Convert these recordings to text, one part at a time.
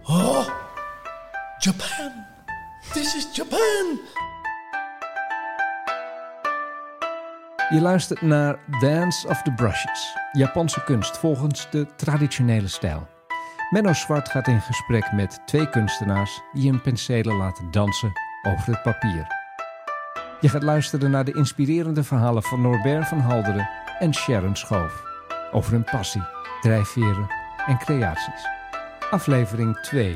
Oh, Japan. This is Japan. Je luistert naar Dance of the Brushes, Japanse kunst volgens de traditionele stijl. Menno Zwart gaat in gesprek met 2 kunstenaars die hun penselen laten dansen over het papier. Je gaat luisteren naar de inspirerende verhalen van Norbert van Halderen en Sharon Schoof over hun passie, drijfveren en creaties. Aflevering 2.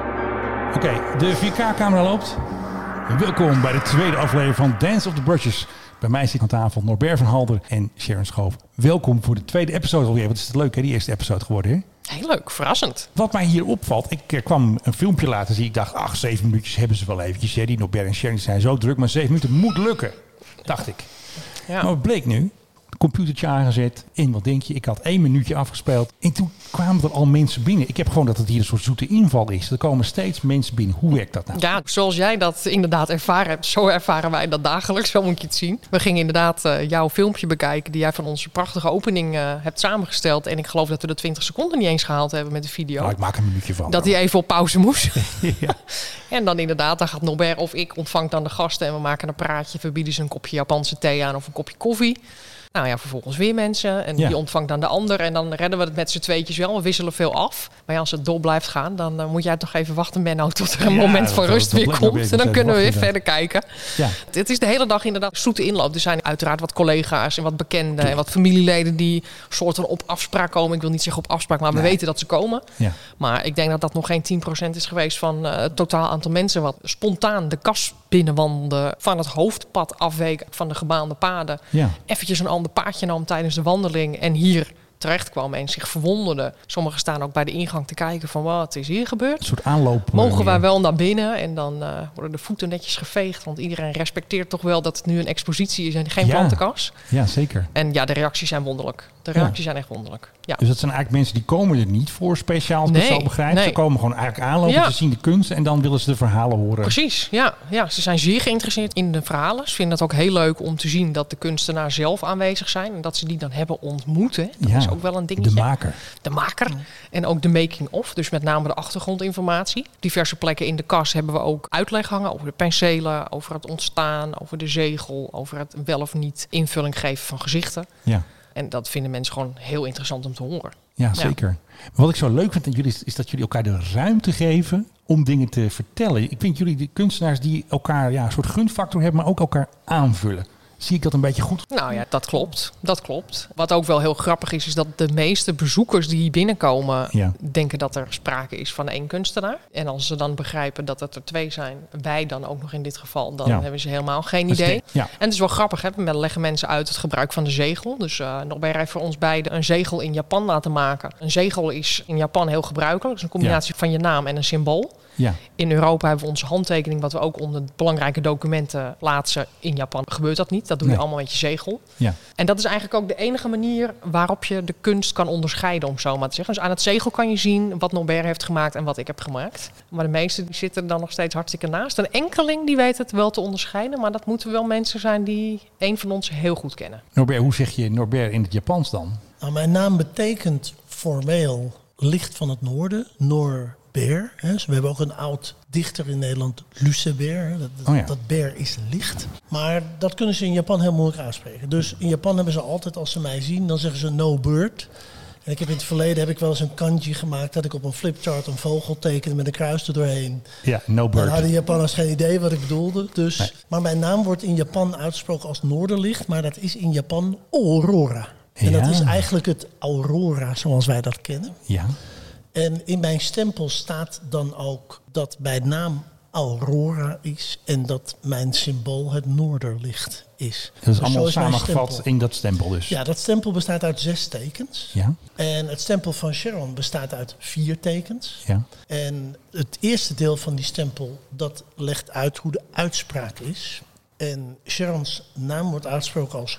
Oké, de 4K-camera loopt. Welkom bij de tweede aflevering van Dance of the Brushes. Bij mij zit aan tafel Norbert van Halderen en Sharon Schoof. Welkom voor de tweede episode alweer. Wat is het leuk, hè? Die eerste episode geworden, hè? Heel leuk, verrassend. Wat mij hier opvalt, ik kwam een filmpje laten zien. Ik dacht, 7 minuutjes hebben ze wel eventjes. Hè? Die Norbert en Sharon zijn zo druk, maar 7 minuten moet lukken, dacht ik. Ja. Maar wat bleek nu? Computertje aangezet. En wat denk je? Ik had 1 minuutje afgespeeld. En toen kwamen er al mensen binnen. Ik heb gewoon dat het hier een soort zoete inval is. Er komen steeds mensen binnen. Hoe werkt dat nou? Ja, zoals jij dat inderdaad ervaren hebt, zo ervaren wij dat dagelijks. Zo moet je het zien. We gingen inderdaad jouw filmpje bekijken die jij van onze prachtige opening hebt samengesteld. En ik geloof dat we de 20 seconden niet eens gehaald hebben met de video. Nou, ik maak een minuutje van. Dat hij even op pauze moest. Ja. En dan inderdaad, dan gaat Norbert of ik ontvangt dan de gasten en we maken een praatje. We bieden ze een kopje Japanse thee aan of een kopje koffie. Nou ja, vervolgens weer mensen en die ontvangt dan de ander. En dan redden we het met z'n tweetjes wel. We wisselen veel af. Maar ja, als het door blijft gaan, dan moet jij toch even wachten, Menno, tot er een moment van rust weer komt. En dan kunnen we weer verder kijken. Ja. Het is de hele dag inderdaad zoete inloop. Er zijn uiteraard wat collega's en wat bekenden en wat familieleden die soorten op afspraak komen. Ik wil niet zeggen op afspraak, maar we weten dat ze komen. Ja. Maar ik denk dat dat nog geen 10% is geweest van het totaal aantal mensen wat spontaan de kas binnenwandelen, van het hoofdpad afweken van de gebaande paden. Ja. Eventjes een ander paadje nam tijdens de wandeling en hier terecht kwam en zich verwonderden. Sommigen staan ook bij de ingang te kijken van wat is hier gebeurd. Een soort aanloop. Mogen wij wel naar binnen en dan worden de voeten netjes geveegd. Want iedereen respecteert toch wel dat het nu een expositie is en geen plantenkas. Ja, zeker. En ja, de reacties zijn wonderlijk. De reacties zijn echt wonderlijk. Ja. Dus dat zijn eigenlijk mensen die komen er niet voor speciaal, als ik het zo begrijp. Ze komen gewoon eigenlijk aanlopen, ze zien de kunst en dan willen ze de verhalen horen. Precies, ja. Ze zijn zeer geïnteresseerd in de verhalen. Ze vinden het ook heel leuk om te zien dat de kunstenaar zelf aanwezig zijn. En dat ze die dan hebben ontmoet. Hè. Dat is ook wel een dingetje. De maker. En ook de making of, dus met name de achtergrondinformatie. Diverse plekken in de kas hebben we ook uitleg hangen over de penselen, over het ontstaan, over de zegel, over het wel of niet invulling geven van gezichten. Ja. En dat vinden mensen gewoon heel interessant om te horen. Ja, zeker. Maar wat ik zo leuk vind aan jullie is dat jullie elkaar de ruimte geven om dingen te vertellen. Ik vind jullie de kunstenaars die elkaar een soort gunfactor hebben, maar ook elkaar aanvullen. Zie ik dat een beetje goed? Nou ja, dat klopt. Dat klopt. Wat ook wel heel grappig is dat de meeste bezoekers die hier binnenkomen denken dat er sprake is van 1 kunstenaar. En als ze dan begrijpen dat het er 2 zijn, wij dan ook nog in dit geval, dan hebben ze helemaal geen idee. En het is wel grappig, hè? We leggen mensen uit het gebruik van de zegel. Dus Norbert heeft voor ons beiden een zegel in Japan laten maken. Een zegel is in Japan heel gebruikelijk. Het is een combinatie van je naam en een symbool. Ja. In Europa hebben we onze handtekening, wat we ook onder belangrijke documenten plaatsen. In Japan gebeurt dat niet. Dat doe je allemaal met je zegel. Ja. En dat is eigenlijk ook de enige manier waarop je de kunst kan onderscheiden, om zo maar te zeggen. Dus aan het zegel kan je zien wat Norbert heeft gemaakt en wat ik heb gemaakt. Maar de meesten die zitten er dan nog steeds hartstikke naast. Een enkeling die weet het wel te onderscheiden, maar dat moeten wel mensen zijn die een van ons heel goed kennen. Norbert, hoe zeg je Norbert in het Japans dan? Nou, mijn naam betekent formeel licht van het noorden, Norbert. Dus we hebben ook een oud dichter in Nederland, Lucebert. Dat bear is licht. Maar dat kunnen ze in Japan heel moeilijk uitspreken. Dus in Japan hebben ze altijd, als ze mij zien, dan zeggen ze no bird. En ik heb in het verleden wel eens een kanji gemaakt dat ik op een flipchart een vogel tekende met een kruis er doorheen. Ja, no bird. Dan hadden de Japanners geen idee wat ik bedoelde. Dus, nee. Maar mijn naam wordt in Japan uitgesproken als noorderlicht, maar dat is in Japan aurora. En dat is eigenlijk het aurora zoals wij dat kennen. Ja. En in mijn stempel staat dan ook dat mijn naam Aurora is en dat mijn symbool het noorderlicht is. Dat is allemaal samengevat in dat stempel dus? Ja, dat stempel bestaat uit 6 tekens. Ja. En het stempel van Sharon bestaat uit 4 tekens. Ja. En het eerste deel van die stempel, dat legt uit hoe de uitspraak is. En Sharon's naam wordt uitgesproken als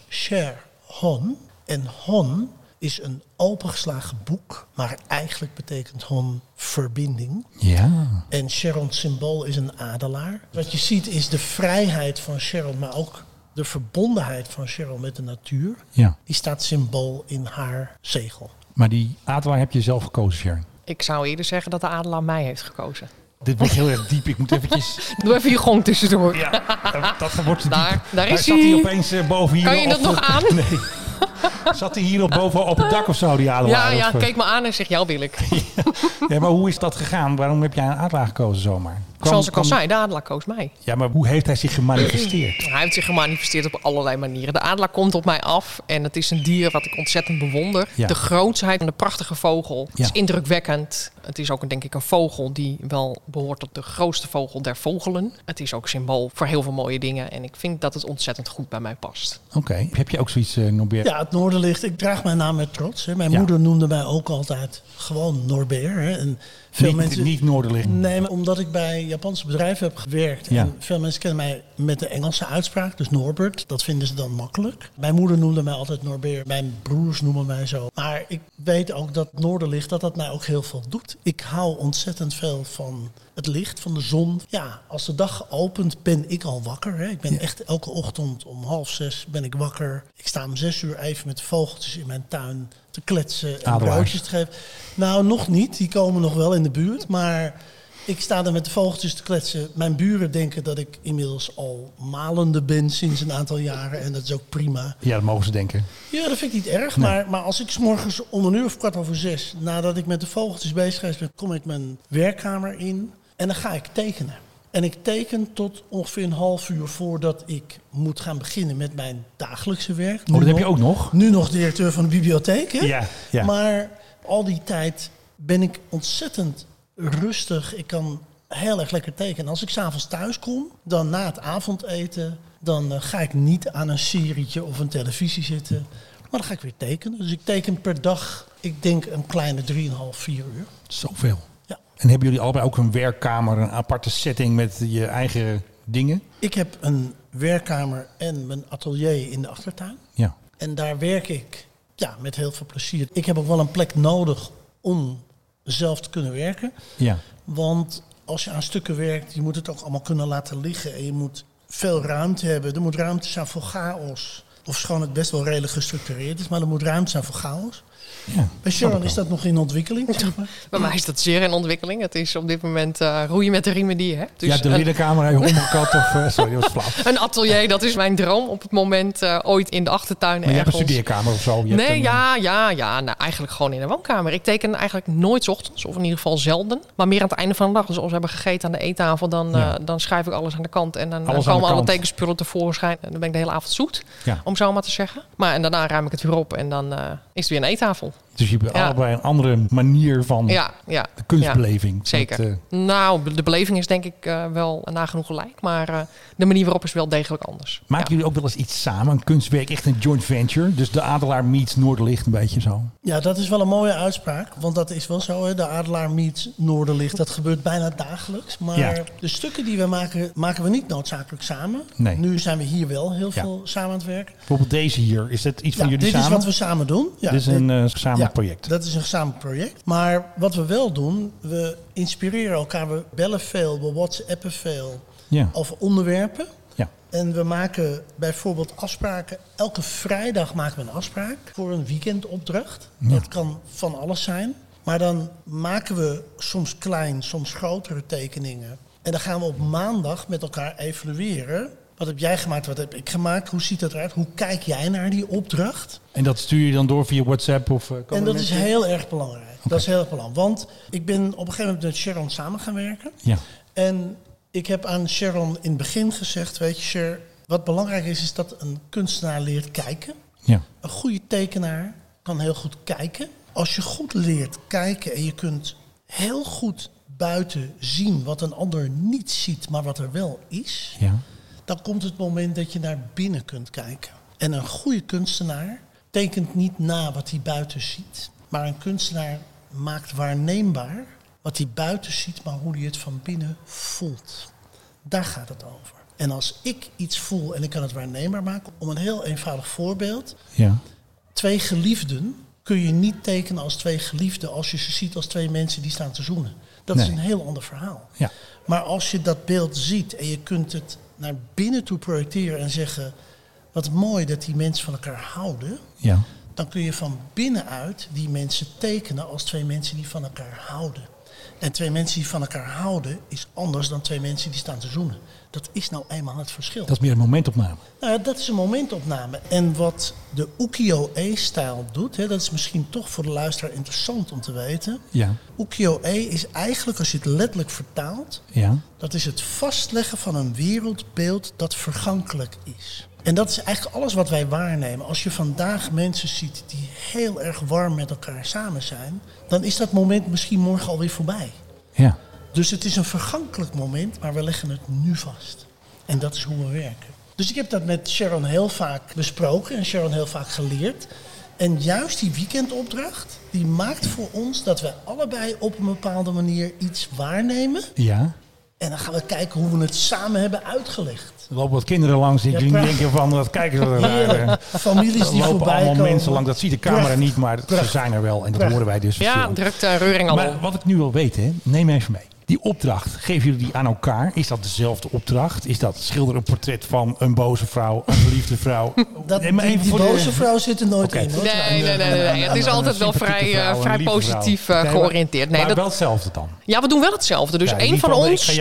Sharon. En Hon is een opengeslagen boek, maar eigenlijk betekent Hon verbinding. Ja. En Sharon's symbool is een adelaar. Wat je ziet is de vrijheid van Sharon, maar ook de verbondenheid van Sharon met de natuur. Ja. Die staat symbool in haar zegel. Maar die adelaar heb je zelf gekozen, Sharon? Ik zou eerder zeggen dat de adelaar mij heeft gekozen. Dit wordt heel erg diep. Ik moet eventjes... Doe even je gong tussendoor. Ja, dat wordt te diep. Daar is zat hij opeens boven hier. Kan je dat nog aan? Nee. Zat hij hier boven op het dak of zo, die adelaar? Ja, keek me aan en zegt, jou wil ik. Ja, maar hoe is dat gegaan? Waarom heb jij een adelaar gekozen zomaar? Zoals ik al zei, de adelaar koos mij. Ja, maar hoe heeft hij zich gemanifesteerd? Hij heeft zich gemanifesteerd op allerlei manieren. De adelaar komt op mij af en het is een dier wat ik ontzettend bewonder. Ja. De grootsheid van de prachtige vogel is indrukwekkend. Het is ook denk ik een vogel die wel behoort tot de grootste vogel der vogelen. Het is ook symbool voor heel veel mooie dingen en ik vind dat het ontzettend goed bij mij past. Oké. Heb je ook zoiets, Norbert? Ja, het Noorderlicht. Ik draag mijn naam met trots. Hè. Mijn moeder noemde mij ook altijd gewoon Norbert. Hè. En veel mensen niet Noorderlicht. Nee, maar omdat ik bij Japanse bedrijven heb gewerkt. Ja. En veel mensen kennen mij met de Engelse uitspraak. Dus Norbert, dat vinden ze dan makkelijk. Mijn moeder noemde mij altijd Norbert. Mijn broers noemen mij zo. Maar ik weet ook dat Noorderlicht, dat mij ook heel veel doet. Ik hou ontzettend veel van het licht, van de zon. Ja, als de dag opent ben ik al wakker. Hè. Ik ben echt elke ochtend om 5:30 ben ik wakker. Ik sta om 6:00 even met de vogeltjes in mijn tuin te kletsen en broodjes te geven. Nou, nog niet. Die komen nog wel in de buurt. Maar ik sta er met de vogeltjes te kletsen. Mijn buren denken dat ik inmiddels al malende ben sinds een aantal jaren. En dat is ook prima. Ja, dat mogen ze denken. Ja, dat vind ik niet erg. Nee. Maar als ik 's morgens om 5:15, nadat ik met de vogeltjes bezig geweest ben, kom ik mijn werkkamer in. En dan ga ik tekenen. En ik teken tot ongeveer een half uur voordat ik moet gaan beginnen met mijn dagelijkse werk. Dat heb je ook nog? Nu nog directeur van de bibliotheek. Hè? Ja. Maar al die tijd ben ik ontzettend rustig. Ik kan heel erg lekker tekenen. Als ik 's avonds thuis kom, dan na het avondeten, dan ga ik niet aan een serietje of een televisie zitten. Maar dan ga ik weer tekenen. Dus ik teken per dag, ik denk een kleine 3,5, 4 uur. Zoveel? En hebben jullie allebei ook een werkkamer, een aparte setting met je eigen dingen? Ik heb een werkkamer en mijn atelier in de achtertuin. Ja. En daar werk ik met heel veel plezier. Ik heb ook wel een plek nodig om zelf te kunnen werken. Ja. Want als je aan stukken werkt, je moet het ook allemaal kunnen laten liggen. En je moet veel ruimte hebben. Er moet ruimte zijn voor chaos. Of schoon het best wel redelijk gestructureerd is, maar er moet ruimte zijn voor chaos. Ja, bij Sharon is dat nog in ontwikkeling, zeg maar? Bij mij is dat zeer in ontwikkeling. Het is op dit moment roeien met de riemen die je hebt. Dus ja, de binnenkamer, heb je omgekat of... sorry, dat was flauw. Een atelier, dat is mijn droom op het moment ooit in de achtertuin maar ergens. Je hebt een studeerkamer of zo? Nou, eigenlijk gewoon in de woonkamer. Ik teken eigenlijk nooit 's ochtends, of in ieder geval zelden. Maar meer aan het einde van de dag. Dus als we hebben gegeten aan de eettafel, dan schrijf ik alles aan de kant. En dan komen alle tekenspullen tevoorschijn. En dan ben ik de hele avond zoet, om zo maar te zeggen. Maar en daarna ruim ik het weer op en dan is het weer een eettafel. Dus je hebt allebei een andere manier van de kunstbeleving. Ja, zeker. Nou, de beleving is denk ik wel nagenoeg gelijk. Maar de manier waarop is wel degelijk anders. Maken jullie ook wel eens iets samen? Een kunstwerk, echt een joint venture? Dus de adelaar meets Noorderlicht, een beetje zo? Ja, dat is wel een mooie uitspraak. Want dat is wel zo, hè? De adelaar meets Noorderlicht. Dat gebeurt bijna dagelijks. Maar de stukken die we maken, maken we niet noodzakelijk samen. Nee. Nu zijn we hier wel heel veel samen aan het werken. Bijvoorbeeld deze hier. Is dat iets van jullie samen? Dit is wat we samen doen. Ja, dit is een samen project. Dat is een gezamenlijk project. Maar wat we wel doen, we inspireren elkaar. We bellen veel, we whatsappen veel over onderwerpen. Ja. En we maken bijvoorbeeld afspraken. Elke vrijdag maken we een afspraak voor een weekendopdracht. Ja. Dat kan van alles zijn. Maar dan maken we soms klein, soms grotere tekeningen. En dan gaan we op maandag met elkaar evalueren. Wat heb jij gemaakt? Wat heb ik gemaakt? Hoe ziet dat eruit? Hoe kijk jij naar die opdracht? En dat stuur je dan door via WhatsApp? En dat is heel erg belangrijk. Okay. Dat is heel erg belangrijk. Want ik ben op een gegeven moment met Sharon samen gaan werken. Ja. En ik heb aan Sharon in het begin gezegd, weet je Sharon, wat belangrijk is dat een kunstenaar leert kijken. Ja. Een goede tekenaar kan heel goed kijken. Als je goed leert kijken en je kunt heel goed buiten zien wat een ander niet ziet, maar wat er wel is. Ja. Dan komt het moment dat je naar binnen kunt kijken. En een goede kunstenaar tekent niet na wat hij buiten ziet. Maar een kunstenaar maakt waarneembaar wat hij buiten ziet, maar hoe hij het van binnen voelt. Daar gaat het over. En als ik iets voel en ik kan het waarneembaar maken, om een heel eenvoudig voorbeeld. Ja. 2 geliefden kun je niet tekenen als 2 geliefden als je ze ziet als 2 mensen die staan te zoenen. Dat is een heel ander verhaal. Ja. Maar als je dat beeld ziet en je kunt het naar binnen toe projecteren en zeggen, wat mooi dat die mensen van elkaar houden. Ja. dan kun je van binnenuit die mensen tekenen als 2 mensen die van elkaar houden. En 2 mensen die van elkaar houden is anders dan 2 mensen die staan te zoenen. Dat is nou eenmaal het verschil. Dat is meer een momentopname. Nou ja, dat is een momentopname. En wat de ukiyo-e-stijl doet, dat is misschien toch voor de luisteraar interessant om te weten. Ja. Ukiyo-e is eigenlijk, als je het letterlijk vertaalt, dat is het vastleggen van een wereldbeeld dat vergankelijk is. En dat is eigenlijk alles wat wij waarnemen. Als je vandaag mensen ziet die heel erg warm met elkaar samen zijn, dan is dat moment misschien morgen alweer voorbij. Ja. Dus het is een vergankelijk moment, maar we leggen het nu vast. En dat is hoe we werken. Dus ik heb dat met Sharon heel vaak besproken en Sharon heel vaak geleerd. En juist die weekendopdracht, die maakt voor ons dat we allebei op een bepaalde manier iets waarnemen. Ja. En dan gaan we kijken hoe we het samen hebben uitgelegd. Er lopen wat kinderen langs die denken van, wat kijken ze er. Families die voorbij allemaal komen. mensen langs, dat ziet de camera niet, maar ze zijn er wel. En dat horen wij dus. Ja, drukt de reuring al. Maar wat ik nu wil weten, neem even mee. Die opdracht, geven jullie die aan elkaar? Is dat dezelfde opdracht? Is dat schilder een portret van een boze vrouw, een verliefde vrouw? Die boze vrouw zit er nooit in. Hoor. Nee. Het is altijd wel vrij positief georiënteerd. Nee, maar wel hetzelfde dan? Ja, we doen wel hetzelfde. Dus één van ons...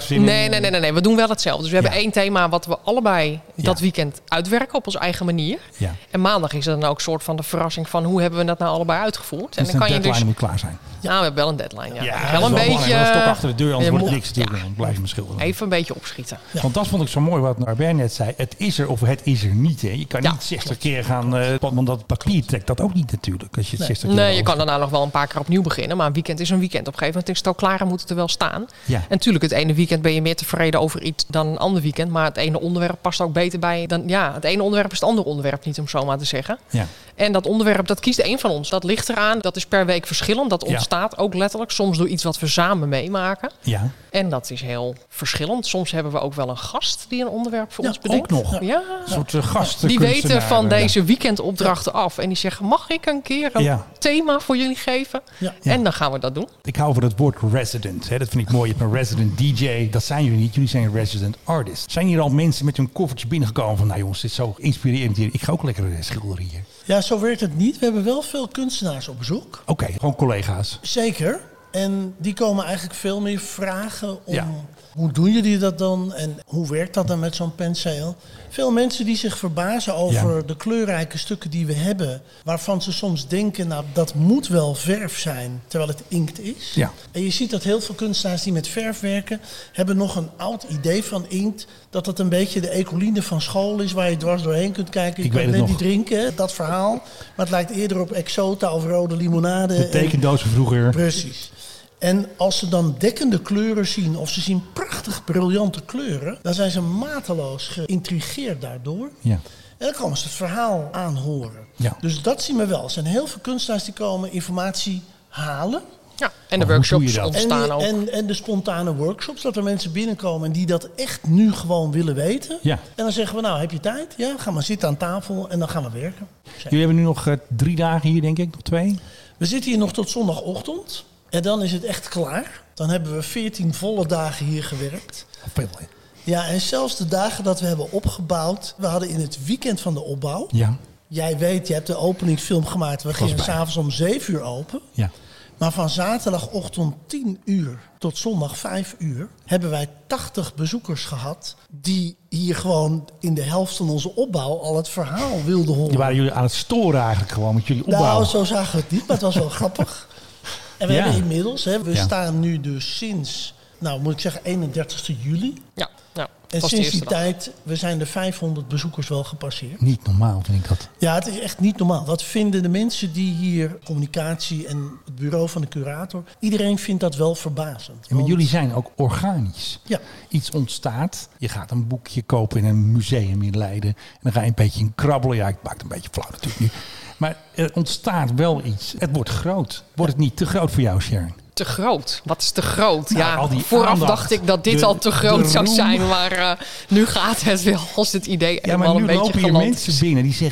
Nee, we doen wel hetzelfde. Dus we hebben 1 thema wat we allebei dat weekend uitwerken op onze eigen manier. Ja. En maandag is er dan ook een soort van de verrassing van hoe hebben we dat nou allebei uitgevoerd. En dan kan je dus moet klaar zijn. Ja, we hebben wel een deadline. Ja. Wel een beetje... achter de deur, anders wordt het niks natuurlijk. Dan blijf je me schilderen. Even een beetje opschieten. Ja. Want dat vond ik zo mooi wat Norbert net zei. Het is er of het is er niet. Hè. Je kan niet 60 keer gaan... want dat papier trekt dat ook niet natuurlijk. Als je het 60 keer je kan daarna nog wel een paar keer opnieuw beginnen. Maar een weekend is een weekend. Op een gegeven moment is het al klaar en moet het er wel staan. Ja. En natuurlijk, het ene weekend ben je meer tevreden over iets dan een ander weekend. Maar het ene onderwerp past ook beter bij... het ene onderwerp is het andere onderwerp niet, om zo maar te zeggen. Ja. En dat onderwerp, dat kiest één van ons. Dat ligt eraan. Dat is per week verschillend. Dat ontstaat ook letterlijk. Soms door iets wat we samen meemaken. Ja. En dat is heel verschillend. Soms hebben we ook wel een gast die een onderwerp voor ons bedenkt. Ook nog. Ja. Een soort gast. Die weten van deze weekendopdrachten af. En die zeggen, mag ik een keer een thema voor jullie geven? Ja. En dan gaan we dat doen. Ik hou van het woord resident. Hè. Dat vind ik mooi. Je hebt een resident DJ. Dat zijn jullie niet. Jullie zijn een resident artist. Zijn hier al mensen met hun koffertje binnengekomen van... nou jongens, dit is zo inspirerend hier. Ik ga ook lekker schilderen hier. Ja, zo werkt het niet. We hebben wel veel kunstenaars op bezoek. Oké, gewoon collega's. Zeker. En die komen eigenlijk veel meer vragen om... Hoe doen jullie dat dan? En hoe werkt dat dan met zo'n penseel? Veel mensen die zich verbazen over de kleurrijke stukken die we hebben... waarvan ze soms denken, nou, dat moet wel verf zijn, terwijl het inkt is. Ja. En je ziet dat heel veel kunstenaars die met verf werken... hebben nog een oud idee van inkt... dat het een beetje de ecoline van school is... waar je dwars doorheen kunt kijken. Je kunt net niet drinken, dat verhaal. Maar het lijkt eerder op Exota of rode limonade. De tekendozen vroeger. Precies. En als ze dan dekkende kleuren zien, of ze zien prachtig briljante kleuren... dan zijn ze mateloos geïntrigeerd daardoor. Ja. En dan komen ze het verhaal aanhoren. Ja. Dus dat zien we wel. Er zijn heel veel kunstenaars die komen informatie halen. Ja, en de workshops ontstaan ook. En de spontane workshops, dat er mensen binnenkomen... die dat echt nu gewoon willen weten. Ja. En dan zeggen we, nou, heb je tijd? Ja, ga maar zitten aan tafel en dan gaan we werken. Jullie hebben nu nog 3 dagen hier, denk ik, nog 2? We zitten hier nog tot zondagochtend... En dan is het echt klaar. Dan hebben we 14 volle dagen hier gewerkt. Veel, hè? Ja, en zelfs de dagen dat we hebben opgebouwd... We hadden in het weekend van de opbouw... Ja. Jij weet, je hebt de openingsfilm gemaakt. We gingen s'avonds om 7 uur open. Ja. Maar van zaterdagochtend 10 uur tot zondag 5 uur... hebben wij 80 bezoekers gehad... die hier gewoon in de helft van onze opbouw al het verhaal wilden horen. Die waren jullie aan het storen eigenlijk gewoon met jullie opbouw? Nou, zo zagen we het niet, maar het was wel grappig. En we hebben inmiddels, we staan nu dus sinds, moet ik zeggen, 31 juli. Ja. En sinds die tijd, we zijn de 500 bezoekers wel gepasseerd. Niet normaal, vind ik dat. Ja, het is echt niet normaal. Dat vinden de mensen die hier, communicatie en het bureau van de curator... iedereen vindt dat wel verbazend. Ja, maar jullie zijn ook organisch. Ja. Iets ontstaat. Je gaat een boekje kopen in een museum in Leiden. En dan ga je een beetje in krabbelen. Ja, ik maak het een beetje flauw natuurlijk nu. Maar er ontstaat wel iets. Het wordt groot. Wordt het niet te groot voor jou, Sharon? Te groot? Wat is te groot? Vooraf aandacht, dacht ik dat dit al te groot zou zijn. Maar nu gaat het wel als het idee eenmaal een beetje geland is. Maar nu lopen hier mensen binnen die zeggen...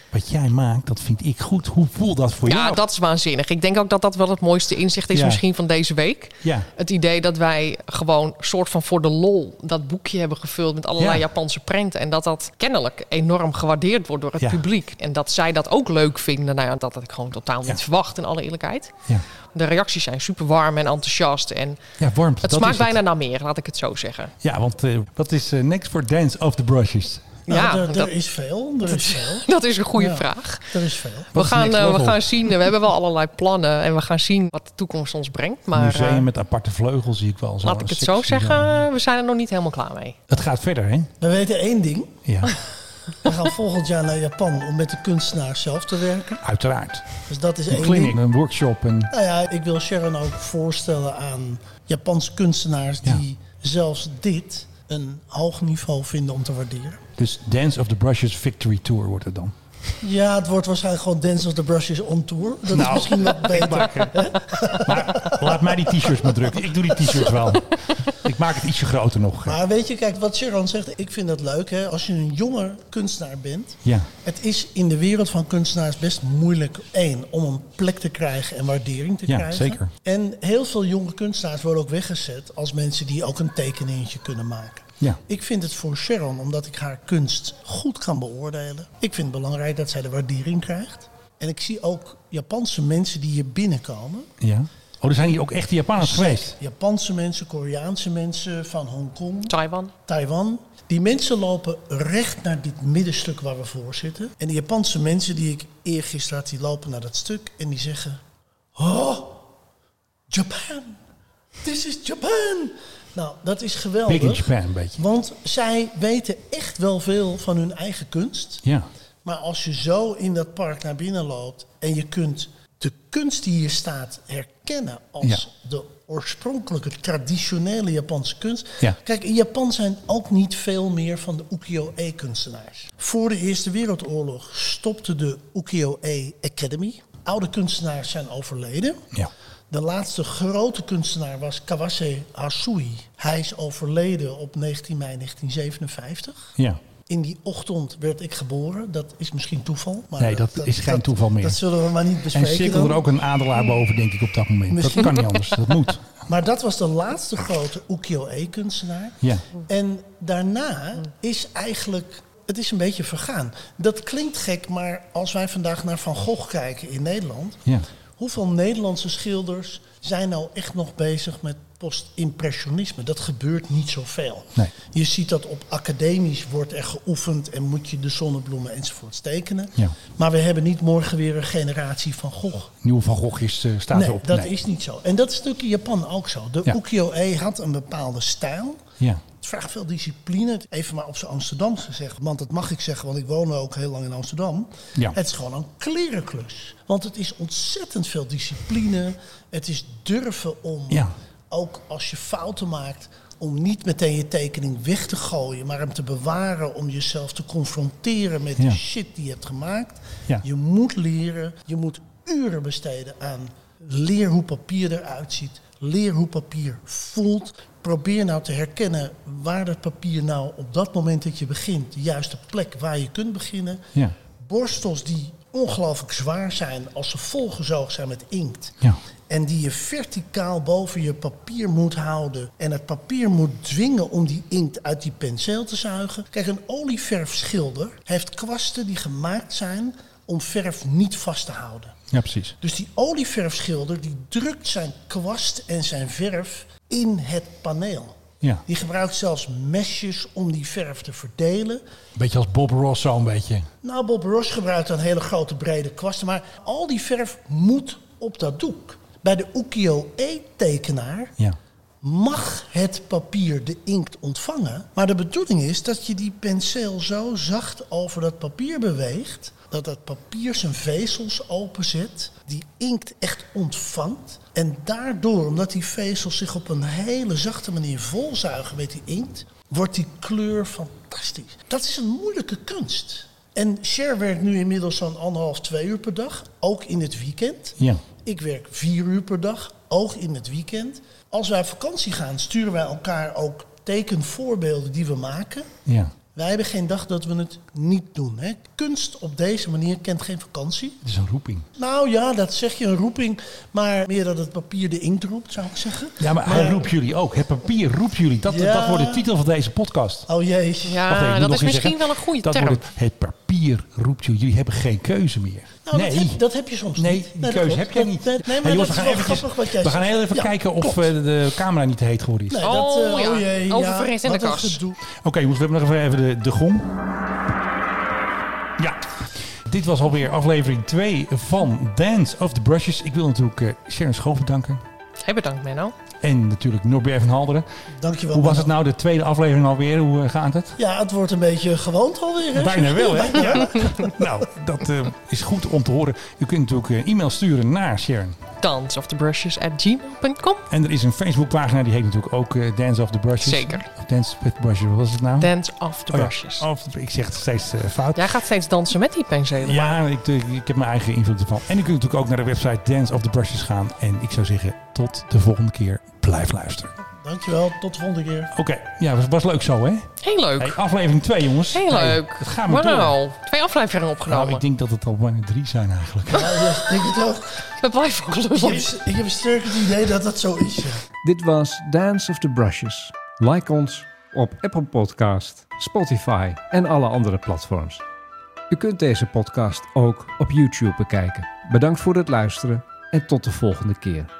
wat jij maakt, dat vind ik goed. Hoe voelt dat voor jou? Ja, dat is waanzinnig. Ik denk ook dat dat wel het mooiste inzicht is misschien van deze week. Ja. Het idee dat wij gewoon soort van voor de lol dat boekje hebben gevuld met allerlei Japanse prenten. En dat kennelijk enorm gewaardeerd wordt door het publiek. En dat zij dat ook leuk vinden. Nou ja, dat had ik gewoon totaal niet verwacht, in alle eerlijkheid. Ja. De reacties zijn super warm en enthousiast. En warmte, het smaakt bijna naar meer, laat ik het zo zeggen. Ja, want wat is next for Dance of the Brushes? Nou, er is veel. Dat is een goede vraag. Er is veel. We gaan zien. We hebben wel allerlei plannen. En we gaan zien wat de toekomst ons brengt. Maar, museum met aparte vleugels zie ik wel. Laat ik het zo zeggen. We zijn er nog niet helemaal klaar mee. Het gaat verder, hè? We weten één ding. Ja. We gaan volgend jaar naar Japan om met de kunstenaars zelf te werken. Uiteraard. Dus dat is één clinic, ding. Een workshop. Nou ja, ik wil Sharon ook voorstellen aan Japanse kunstenaars die zelfs dit een hoog niveau vinden om te waarderen. Dus Dance of the Brushes Victory Tour wordt het dan? Ja, het wordt waarschijnlijk gewoon Dance of the Brushes on Tour. Dat is misschien wat beter. Maar laat mij die t-shirts maar drukken. Ik doe die t-shirts wel. Ik maak het ietsje groter nog. Maar weet je, kijk, wat Sharon zegt, ik vind dat leuk. Hè? Als je een jonge kunstenaar bent. Ja. Het is in de wereld van kunstenaars best moeilijk, om een plek te krijgen en waardering te krijgen. Zeker. En heel veel jonge kunstenaars worden ook weggezet als mensen die ook een tekeningetje kunnen maken. Ja. Ik vind het voor Sharon, omdat ik haar kunst goed kan beoordelen. Ik vind het belangrijk dat zij de waardering krijgt. En ik zie ook Japanse mensen die hier binnenkomen. Ja. Oh, er zijn hier ook echte Japanners geweest? Japanse mensen, Koreaanse mensen van Hongkong. Taiwan. Die mensen lopen recht naar dit middenstuk waar we voor zitten. En die Japanse mensen die ik eergisteren had, die lopen naar dat stuk. En die zeggen, oh, Japan. This is Japan. Nou, dat is geweldig. Big in Japan een beetje. Want zij weten echt wel veel van hun eigen kunst. Ja. Maar als je zo in dat park naar binnen loopt en je kunt de kunst die hier staat herkennen als de oorspronkelijke, traditionele Japanse kunst. Ja. Kijk, in Japan zijn ook niet veel meer van de ukiyo-e-kunstenaars. Voor de Eerste Wereldoorlog stopte de ukiyo-e Academy. Oude kunstenaars zijn overleden. Ja. De laatste grote kunstenaar was Kawase Hasui. Hij is overleden op 19 mei 1957. Ja. In die ochtend werd ik geboren. Dat is misschien toeval. Maar nee, dat is geen toeval meer. Dat zullen we maar niet bespreken. En cirkelde er ook een adelaar boven, denk ik, op dat moment. Misschien. Dat kan niet anders, dat moet. Maar dat was de laatste grote ukiyo-e-kunstenaar. Ja. En daarna is eigenlijk... Het is een beetje vergaan. Dat klinkt gek, maar als wij vandaag naar Van Gogh kijken in Nederland... Ja. Hoeveel Nederlandse schilders zijn nou echt nog bezig met post-impressionisme? Dat gebeurt niet zoveel. Nee. Je ziet dat op academisch wordt er geoefend en moet je de zonnebloemen enzovoorts tekenen. Ja. Maar we hebben niet morgen weer een generatie Van Gogh. Nieuwe Van Gogh staat erop. Dat is niet zo. En dat is natuurlijk in Japan ook zo. De ukiyo-e had een bepaalde stijl. Ja. Het vraagt veel discipline. Even maar op zijn Amsterdams gezegd. Want dat mag ik zeggen, want ik woon ook heel lang in Amsterdam. Ja. Het is gewoon een klerenklus. Want het is ontzettend veel discipline. Het is durven om, ook als je fouten maakt... om niet meteen je tekening weg te gooien... maar hem te bewaren om jezelf te confronteren met de shit die je hebt gemaakt. Ja. Je moet leren. Je moet uren besteden aan leer hoe papier eruit ziet. Leer hoe papier voelt. Probeer nou te herkennen waar dat papier nou op dat moment dat je begint... de juiste plek waar je kunt beginnen. Ja. Borstels die ongelooflijk zwaar zijn als ze volgezoogd zijn met inkt. Ja. En die je verticaal boven je papier moet houden. En het papier moet dwingen om die inkt uit die penseel te zuigen. Kijk, een olieverfschilder heeft kwasten die gemaakt zijn om verf niet vast te houden. Ja, precies. Dus die olieverfschilder die drukt zijn kwast en zijn verf in het paneel. Ja. Die gebruikt zelfs mesjes om die verf te verdelen. Beetje als Bob Ross zo'n beetje. Nou, Bob Ross gebruikt een hele grote brede kwasten. Maar al die verf moet op dat doek. Bij de ukiyo-e-tekenaar mag het papier de inkt ontvangen. Maar de bedoeling is dat je die penseel zo zacht over dat papier beweegt... dat het papier zijn vezels openzet, die inkt echt ontvangt. En daardoor, omdat die vezels zich op een hele zachte manier volzuigen met die inkt... wordt die kleur fantastisch. Dat is een moeilijke kunst. En Cher werkt nu inmiddels zo'n 1,5-2 uur per dag, ook in het weekend. Ja. Ik werk 4 uur per dag, ook in het weekend. Als wij op vakantie gaan, sturen wij elkaar ook tekenvoorbeelden die we maken. Ja. Wij hebben geen dag dat we het niet doen. Hè. Kunst op deze manier kent geen vakantie. Het is een roeping. Nou ja, dat zeg je, een roeping. Maar meer dat het papier de inkt roept, zou ik zeggen. Ja, maar hij roept jullie ook. Het papier roept jullie. Dat wordt de titel van deze podcast. Oh jee. Ja, dat is misschien wel een goede term. Wordt het papier roept jullie. Jullie hebben geen keuze meer. Nou, dat heb je soms niet. Nee, die keuze heb jij niet. Nee, maar jongens, we gaan heel even kijken of de camera niet te heet geworden is. Nee, over verret in de kast. Oké, jongens, we hebben nog even de gong. Ja, dit was alweer aflevering 2 van Dance of the Brushes. Ik wil natuurlijk Sharon Schoof bedanken. Hey, bedankt Menno. En natuurlijk Norbert van Halderen. Dankjewel. Hoe was het nou, de tweede aflevering alweer? Hoe gaat het? Ja, het wordt een beetje gewoond alweer. Hè? Bijna wel, hè? Ja. Nou, dat is goed om te horen. U kunt natuurlijk een e-mail sturen naar Sharon. danceofthebrushes@gmail.com. En er is een Facebookpagina, die heet natuurlijk ook Dance of the Brushes. Zeker. Dance with the Brushes, wat was het nou? Dance of the Brushes. Ja, ik zeg het steeds fout. Jij gaat steeds dansen met die penselen. Ja, ik heb mijn eigen invloed ervan. En u kunt natuurlijk ook naar de website Dance of the Brushes gaan. En ik zou zeggen, tot de volgende keer. Blijf luisteren. Dankjewel, tot de volgende keer. Oké, ja, was leuk zo, hè? Heel leuk. Hey, aflevering 2, jongens. Heel leuk. Het gaat maar door. 2 afleveringen opgenomen. Nou, ik denk dat het al bijna 3 zijn eigenlijk. Ja, ik denk het ook. We blijven ook lullen. Ik heb een sterk het idee dat dat zo is. Ja. Dit was Dance of the Brushes. Like ons op Apple Podcast, Spotify en alle andere platforms. U kunt deze podcast ook op YouTube bekijken. Bedankt voor het luisteren en tot de volgende keer.